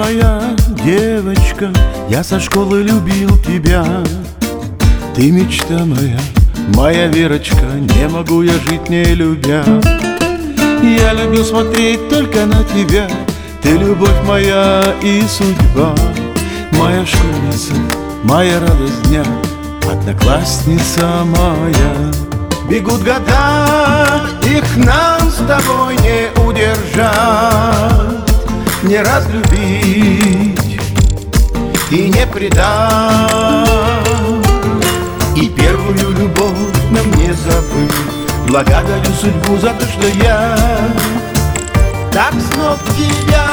моя девочка, я со школы любил тебя. Ты мечта моя, моя Верочка, не могу я жить не любя. Я любил смотреть только на тебя, ты любовь моя и судьба. Моя школьница, моя радость дня, одноклассница моя. Бегут года, их нам с тобой не удержать, не разлюбить и не предать. И первую любовь нам не забыть. Благодарю судьбу за то, что я так смог тебя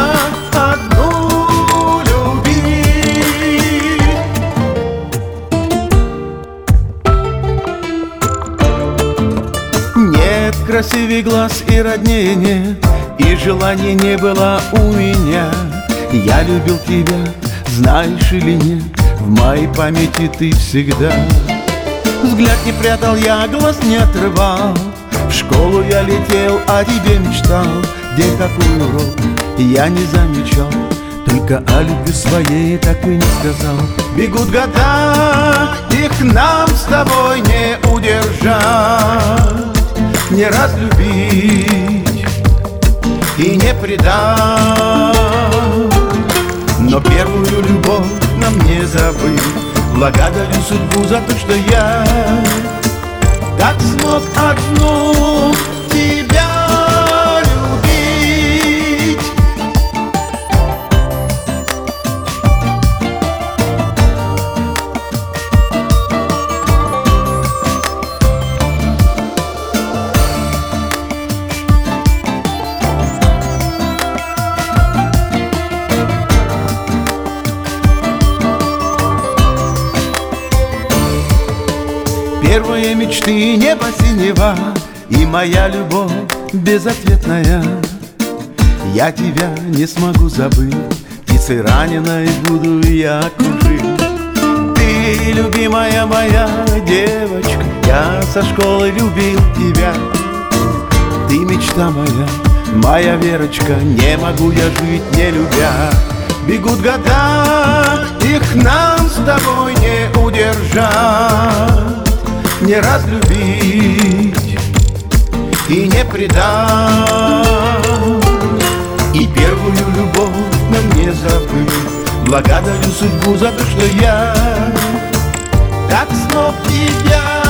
одну любить. Нет красивее глаз и роднее нет, и желания не было у меня. Я любил тебя, знаешь или нет, в моей памяти ты всегда. Взгляд не прятал я, глаз не отрывал, в школу я летел, о тебе мечтал. День какой урок я не замечал, только о любви своей так и не сказал. Бегут года, их нам с тобой не удержать, не разлюбить и не предать. Но первую любовь нам не забыть. Благодарю судьбу за то, что я так смог одну тебя любить. Первые мечты небо синего и моя любовь безответная. Я тебя не смогу забыть, птицей раненой буду я кружить. Ты, любимая моя девочка, я со школы любил тебя. Ты мечта моя, моя Верочка, не могу я жить не любя. Бегут года, их нам с тобой не удержать, не разлюбить и не предать. И первую любовь нам не забыть. Благодарю судьбу за то, что я так смог тебя